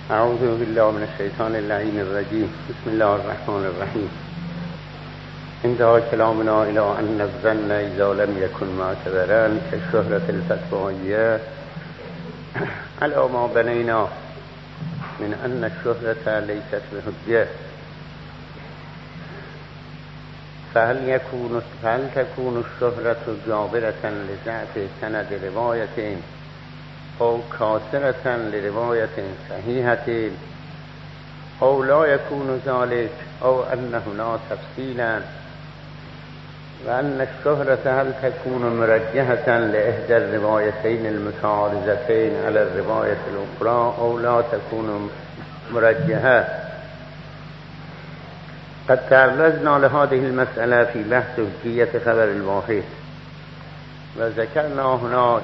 اعوذ بالله من الشیطان اللعین الرجیم. بسم الله الرحمن الرحیم. انتهى كلامنا إلى أن الظن إذا لم يكن معتبرا كالشهرة الفتوائية على ما بنينا من أن الشهرة ليست بحجة، فهل تكون الشهرة جابرة لضعف سند رواية أو كاسرة لرواية صحيحة أو لا يكون ذلك، أو أن هنا تفصيلا، وأن الشهرة هل تكون مرجحة لإحدى الروايتين المتعارضتين على الرواية الأخرى أو لا تكون مرجحة. قد تعرضنا لهذه المسألة في بحث حجية خبر الواحد، وذكرنا هناك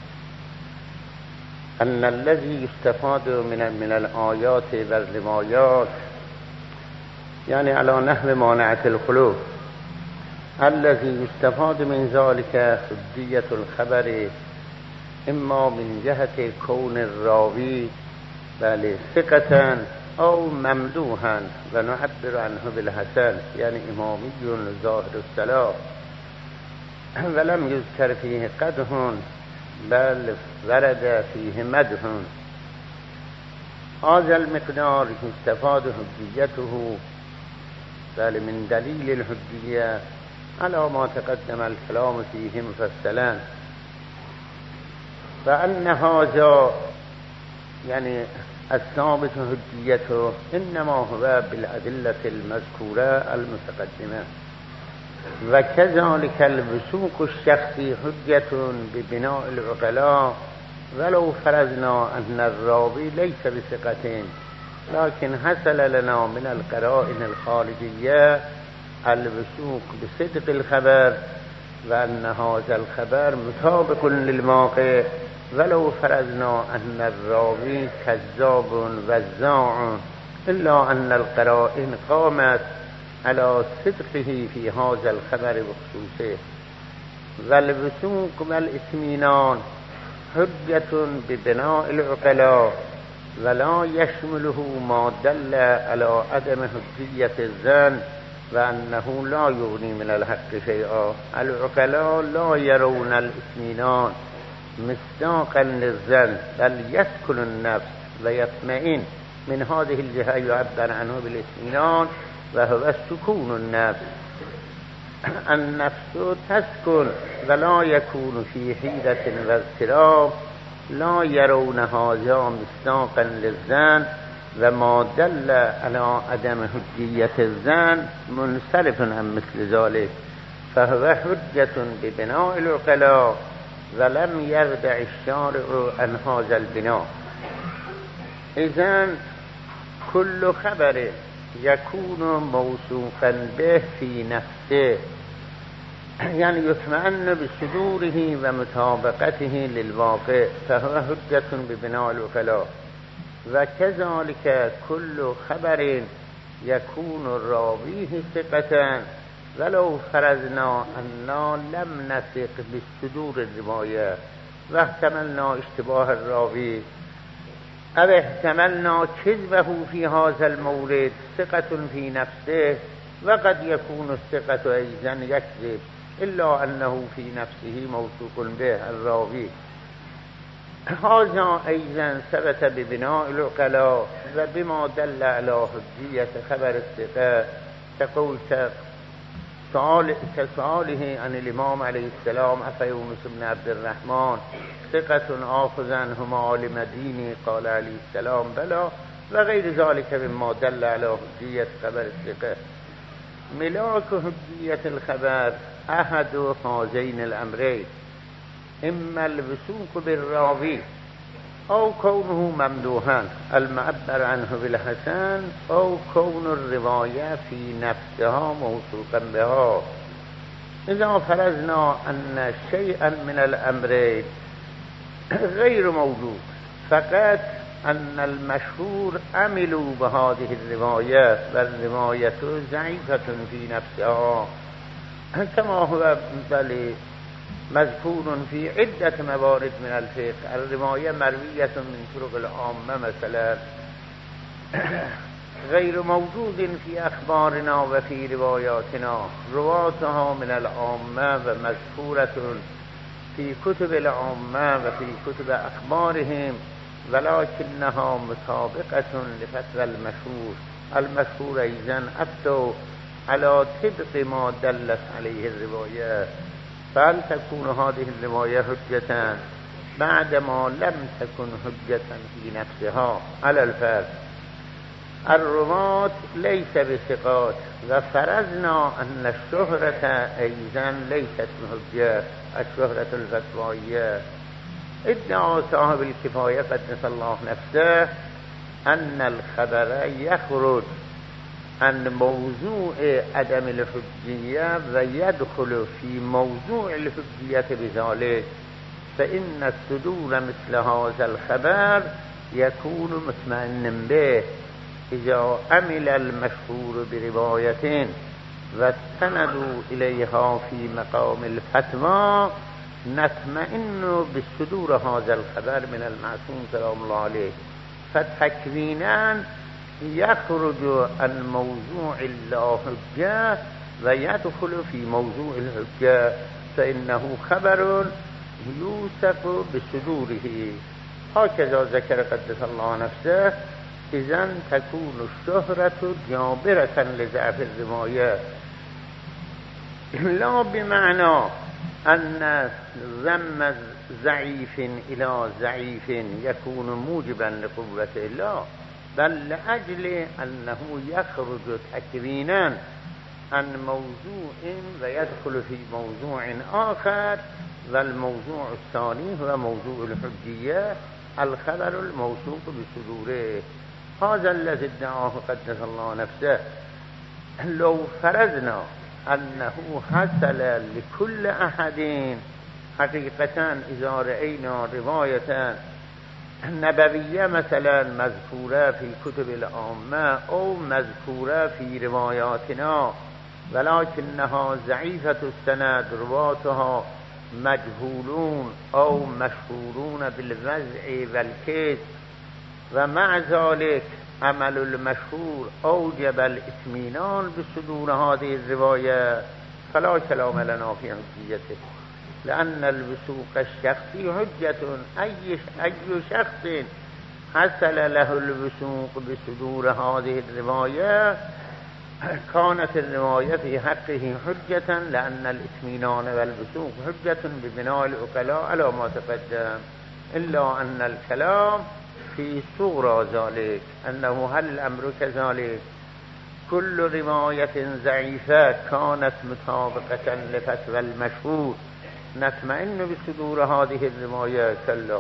أن الذي يستفاد من الآيات والروايات يعني على نحو مانعة الخلوف، الذي يستفاد من ذلك حجية الخبر إما من جهة كون الراوي ثقة أو ممدوحا، ونعبر عنه بالحسن يعني إمامي ظاهر الصلاة، ولم يذكر فيه قدح بل ورد فيه مدح. هذا المقدار يستفاد حجيته بل من دليل الحجية على ما تقدم الكلام فيه مفصلا، فأن هذا يعني الثابت حجيته إنما هو بالأدلة المذكورة المتقدمة، وكذلك الوثوق الشخصي حجة ببناء العقلاء، ولو فرضنا أن الراوي ليس بثقة لكن حصل لنا من القرائن الخارجية الوثوق بصدق الخبر وأن هذا الخبر مطابق للواقع، ولو فرضنا أن الراوي كذاب وزاع، إلا أن القرائن قامت على صدقه في هذا الخبر بخصوصه. والوثوق والاطمئنان حجة ببناء العقلاء، ولا يشمله ما دل على عدم حجية الظن وأنه لا يغني من الحق شيئا. العقلاء لا يرون الاطمئنان مصداقا للظن، بل يسكن النفس ويطمئن. من هذه الجهة يعبر عنه بالاطمئنان وهو سكون النفس. النفس تسكن ولا يكون في حيرة واضطراب، لا يرون هذا مصداقا للظن، وما دل على عدم حجية الظن منصرف عن مثل ذلك، فهو حجة ببناء العقلاء، ولم يردع الشارع عن هذا البناء. إذن كل خبر يكون موثوقا به في نفسه يعني يطمئن بصدوره ومطابقته للواقع، فهو حجة ببناء العقلاء. وكذلك كل خبر يكون راويه ثقة، ولو فرضنا أننا لم نثق بصدور الرواية واحتملنا اشتباه الراوي أو احتملنا كذبه في هذا المورد، ثقة في نفسه، وقد يكون الثقة أيضا يكذب إلا أنه في نفسه موثوق به الراوي. هذا أيضا ثبت ببناء العقلاء وبما دل على حجية خبر الثقة، كسؤاله عن الإمام عليه السلام أفيونس بن عبد الرحمن ثقة آخذ عنه معالم ديني، قال عليه السلام بلى، وغير ذلك مما دل على حجية خبر الثقة. ملاك حجية الخبر أحد هذين الأمرين، إما الوثوق بالراوي أو كونه ممدوحا المعبر عنه بالحسن، أو كون الرواية في نفسها موثوقا بها. إذا فرضنا أن شيئا من الأمرين غير موجود، فقط أن المشهور عملوا بهذه الرواية والرواية ضعيفة في نفسها، كما هو مذكور في عدة موارد من الفقه. الرواية مروية من طرق العامة مثلا غیر موجود فی اخبارنا و فی روایاتنا، رواتها من العامه و مذکورة فی کتب العامه و فی کتب اخبارهم، ولكنها مطابقة لفتوى المشهور. المشهور ایضا افتوا على طبق ما دلت عليه الرواية، فهل تكون هذه الرواية حجة بعدما لم تكن حجة في نفسها؟ على الفرض الرواة ليس بثقات، وفرضنا أن الشهرة أيضا ليست بحجة، الشهرة الفتوائية. ادعى صاحب الكفاية قدس الله نفسه أن الخبر يخرج عن موضوع عدم الحجية ويدخل في موضوع الحجية بذلك، فإن الصدور مثل هذا الخبر يكون مطمئنا به إذا عمل المشهور برواية واستندوا إليها في مقام الفتوى، نطمئن بصدور هذا الخبر من المعصوم سلام الله عليه، فتكوينا يخرج عن موضوع لا حجة ويدخل في موضوع الحجة، فإنه خبر يوثق بصدوره. هكذا ذكر قدس الله نفسه. إذن تكون الشهرة جابرة لضعف الرواية، لا بمعنى أن ذم ضعيف إلى ضعيف يكون موجبا لقوته، لا، بل لأجل أنه يخرج تكوينا عن موضوع ويدخل في موضوع آخر، والموضوع الثاني هو موضوع الحجية، الخبر الموثوق بصدوره. هذا الذي ادعاه قدس الله نفسه. لو فرضنا أنه حصل لكل أحد حقيقة إذا رأينا رواية نبوية مثلا مذكورة في كتب العامة أو مذكورة في رواياتنا ولكنها ضعيفة السند، رواتها مجهولون أو مشهورون بالوضع والكذب، ومع ذلك عمل المشهور أوجب الاطمئنان بصدور هذه الرواية، فلا كلام لنا في حجيته، لأن الوثوق الشخصي حجة. أي شخص حصل له الوثوق بصدور هذه الرواية كانت الرواية في حقه حجة، لأن الاطمئنان والوثوق حجة ببناء العقلاء على ما تقدم، إلا أن الكلام في صورة ذلك، أنه هل الأمر كذلك؟ كل رواية ضعيفة كانت مطابقة لفتوى المشهور نطمئن بصدور هذه الرواية، كلا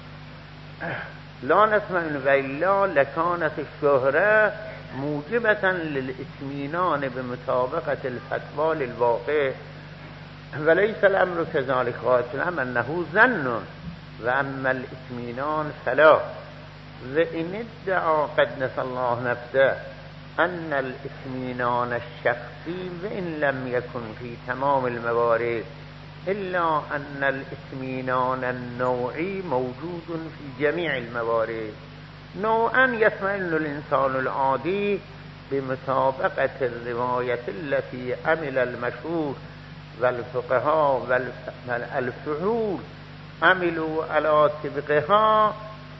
لا نطمئن، وإلا لكانت الشهرة موجبة للإطمئنان بمطابقة الفتوى للواقع، وليس الأمر كذلك، خاطر أنه ظن، وأما الإطمئنان فلا. وإن ادعى قدس الله نفسه أن الإطمئنان الشخصي وإن لم يكن في تمام الموارد، إلا أن الإطمئنان النوعي موجود في جميع الموارد. نوعا يطمئن الإنسان العادي بمطابقة الرواية التي عمل المشهور والفقهاء والفحول عملوا على طبقها،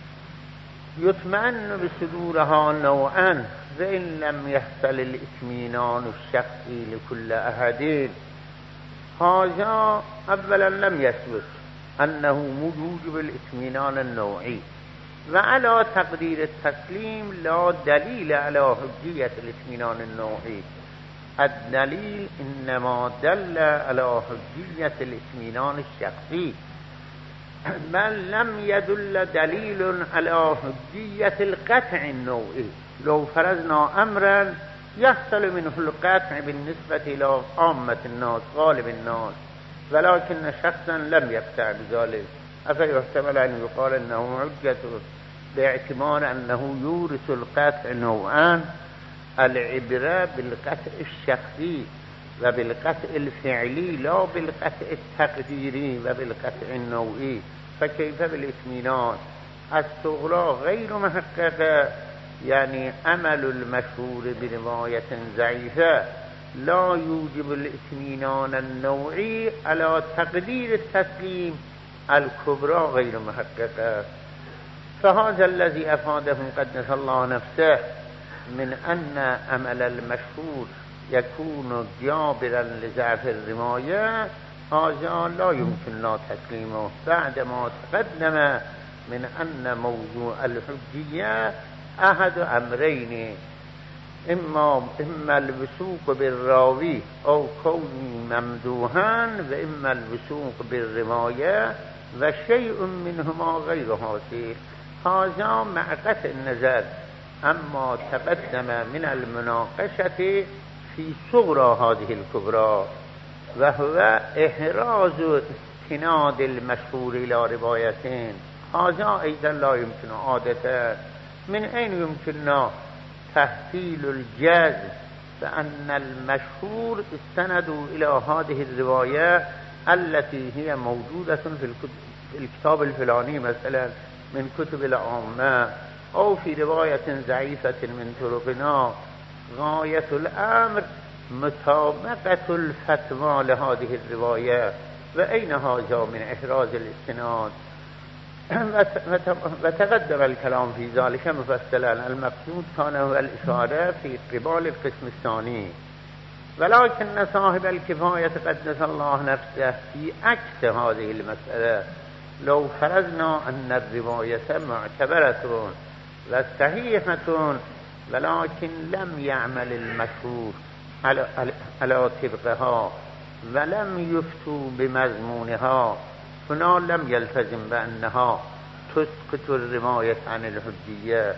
يطمئن بصدورها نوعا، وإن لم يحصل الإطمئنان الشخصي لكل أحد. هذا أولا لم يثبت أنه موجب الإطمئنان النوعي، وعلى تقدير التسليم لا دليل على حجية الإطمئنان النوعي، الدليل إنما دل على حجية الإطمئنان الشخصي، بل لم يدل دليل على حجية القطع النوعي. لو فرضنا أمرا يحصل منه القطع بالنسبة إلى عامة الناس غالب الناس، ولكن شخصا لم يقطع بذلك، أفيحتمل أن يقال أنه حجة باعتبار أنه يورث القطع نوعان؟ العبرة بالقطع الشخصي وبالقطع الفعلي، لا بالقطع التقديري وبالقطع النوعي. فكيف بالإطمئنان؟ الصغرى غير محققة يعني عمل المشهور برواية ضعيفة لا يوجب الاطمینان النوعي على تقدير التسليم الكبرى غير محققة. فهذا الذي أفاده قدس الله نفسه من أن عمل المشهور يكون جابرا لضعف الرواية، هذا لا يمكن لا تسليمه بعدما تقدم من أن موضوع الحجية أحد أمرين، إما الوثوق بالراوي أو كونه ممدوحا، وإما الوثوق بالرواية، وشيء منهما غير حاصل. هذا مع قطع النظر أما تقدم من المناقشة في صغرى هذه الكبرى، وهو إحراز استناد المشهور إلى روايتين. هذا أيضا لا يمكن عادة. من أين يمكننا تحصيل الجزم بأن المشهور استندوا إلى هذه الرواية التي هي موجودة في الكتاب الفلاني مثلا من كتب العامة، أو في رواية ضعيفة من طرقنا؟ غاية الأمر مطابقة الفتوى لهذه الرواية، وأين هذا من إحراز الاستناد؟ وتقدم الكلام في ذلك مفصلا. المقصود كان هو الإشارة في قبال القسم الثاني، ولكن صاحب الكفاية قدس الله نفسه في عكس هذه المسألة. لو فرضنا أن الرواية معتبرة وصحيحة ولكن لم يعمل المشهور على طبقها ولم يفتوا بمضمونها، هنا لم يلتزم بأنها تسقط الرواية عن الحجية،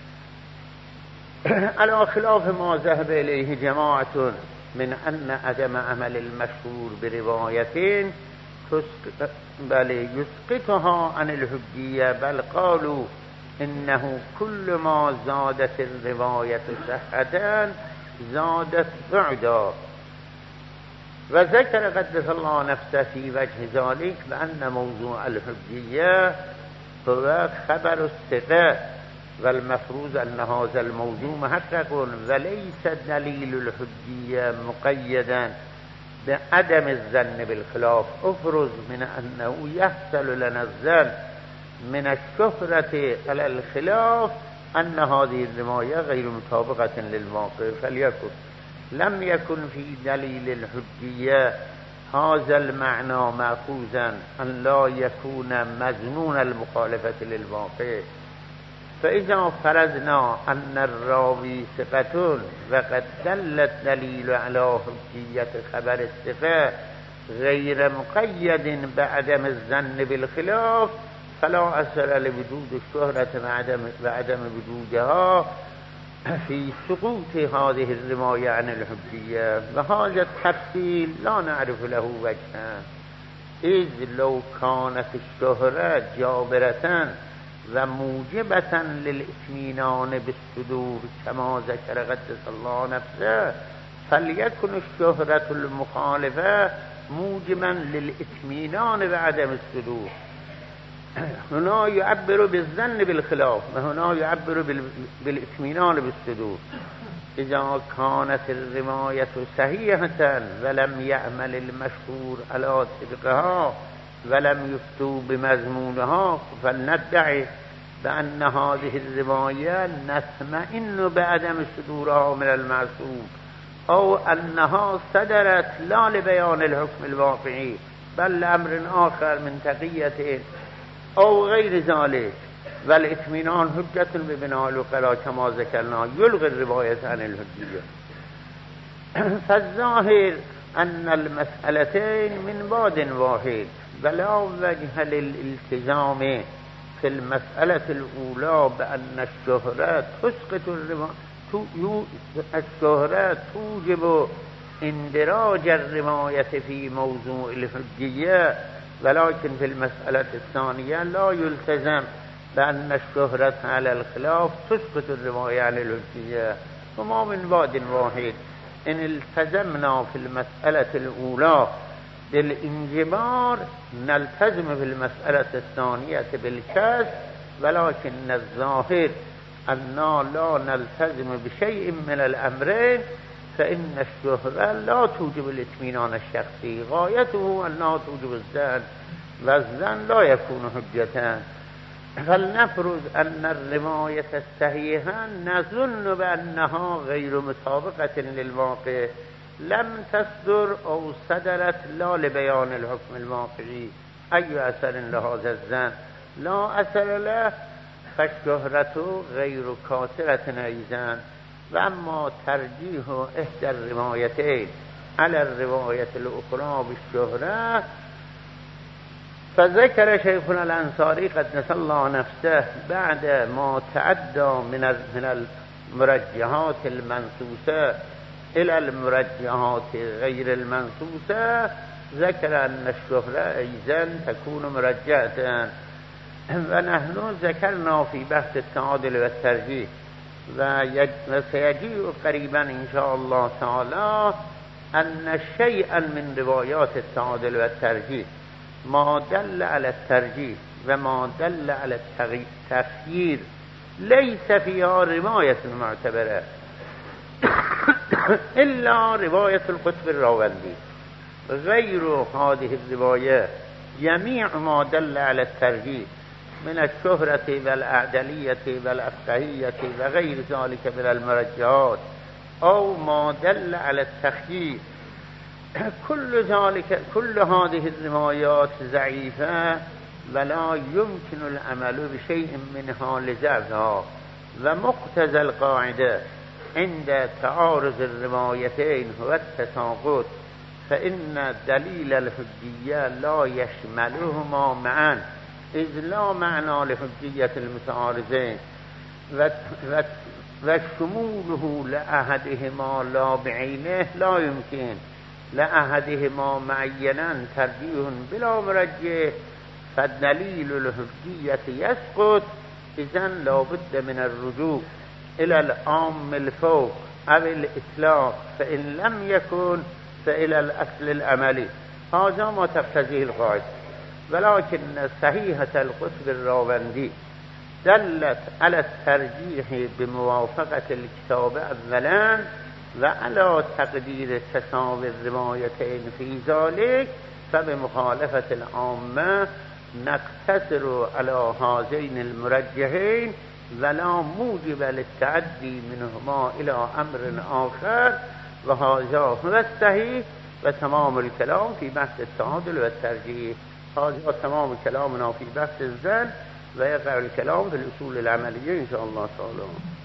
على خلاف ما ذهب إليه جماعة من أن عدم عمل المشهور بروايتين بل يسقطها عن الحجية، بل قالوا إنه كل ما زادت الرواية صحة زادت بعدا. وذكر قدس الله نفسه في وجه ذلك بأن موضوع الحجية هو خبر الثقة، والمفروض أن هذا الموضوع محقق، وليس دليل الحجية مقيدا بعدم الظن بالخلاف. افرض من أنه يحصل لنا الظن من الشهرة على الخلاف أن هذه الرواية غير مطابقة للواقع، فليكن لم يكن في دليل الحجية هذا المعنى مأخوذا أن لا يكون مظنون المخالفة للواقع. فإذا فرضنا أن الراوي ثقة وقد دل الدليل على حجية خبر الثقة غير مقيد بعدم الظن بالخلاف، فلا أثر لوجود الشهرة وعدم وجودها في سقوط هذه الرواية عن الحجية. وهذا التفصيل لا نعرف له وجها، إذ لو كانت الشهرة جابرة وموجبة للإطمئنان بالصدور كما ذكر قدس الله نفسه، فليكن الشهرة المخالفة موجبا للإطمئنان بعدم الصدور. هنا يعبر بالظن بالخلاف، وهنا يعبر بالإطمئنان بالصدور. إذا كانت الرواية صحيحة ولم يعمل المشهور على طبقها ولم يفتوا بمضمونها، فلندعي بأن هذه الرواية نطمئن بعدم صدورها من المعصوم، أو أنها صدرت لا لبيان الحكم الواقعي بل لأمر آخر من تقية أو غير ذلك. والاطمئنان حجة ببناء الوقلاء كما ذكرنا يلغي الرواية عن الحجية. فالظاهر أن المسألتين من بعد واحد، ولا وجه للالتزام في المسألة الأولى بأن الشهرة تسقط الشهرة توجب اندراج الرواية في موضوع الحجية، ولكن في المسألة الثانية لا يلتزم بأن الشهرة على الخلاف تسقط الرواية عن الحجية، وما من بعد واحد. إن التزمنا في المسألة الأولى بالانجبار نلتزم في المسألة الثانية بالكسب، ولكن الظاهر أننا لا نلتزم بشيء من الأمرين فإن الشهرة لا توجب الاطمینان الشخصي غايته أنها توجب الزن والزن لا يكون حجة. فلنفرض أن الرواية الصحيحة نظن بأنها غير مطابقة للواقع لم تصدر أو صدرت لا لبيان الحكم الواقعي أي أثر لهذا الزن لا أثر له فالشهرة غير كاسرة أيضا. وأما ترجيح إحدى الروايتين على الرواية الأخرى بالشهرة فذكر شيخنا الأنصاري قدس الله نفسه بعد ما تعدى من المرجحات المنصوصة إلى المرجحات غير المنصوصة ذكر أن الشهرة أيضا تكون مرجحة. ونحن ذكرنا في بحث التعادل والترجيح وسيجيء قريبا إن شاء الله تعالى أن شيئا من روايات التعادل والترجيح ما دل على الترجيح وما دل على التخيير ليس فيها رواية معتبرة إلا رواية القطب الراوندي. غير هذه الرواية جميع ما دل على الترجيح من الشهرة والأعدلية والأفقهية وغير ذلك من المرجحات أو ما دل على التخيير كل هذه الروايات ضعيفة ولا يمكن العمل بشيء منها لضعفها. ومقتضى القاعدة عند تعارض الروايتين هو التساقط فإن دليل الحجية لا يشملهما معا إذ لا معنى لحجية المتعارضين وشموله لأحدهما لا بعينه لا يمكن لأحدهما معينا ترجيح بلا مرجح فالدليل الحجية يسقط إذن لا بد من الرجوع إلى العام الفوق أو الإطلاق فإن لم يكن فإلى الأصل العملي. هذا ما تقتضيه القاعدة. ولكن صحيحة القطب الراوندي دلت على الترجيح بموافقة الكتاب أولا وعلى تقدير تساوي الروايتين في ذلك فبمخالفة العامة نقتصر على هذين المرجحين ولا موجب للتعدي منهما إلى أمر آخر وهذا هو الصحيح. وتمام الكلام في بحث التعادل والترجيح. هذا تمام كلامنا في بحث الزن ويقع الكلام في الأصول العملية إن شاء الله تعالى.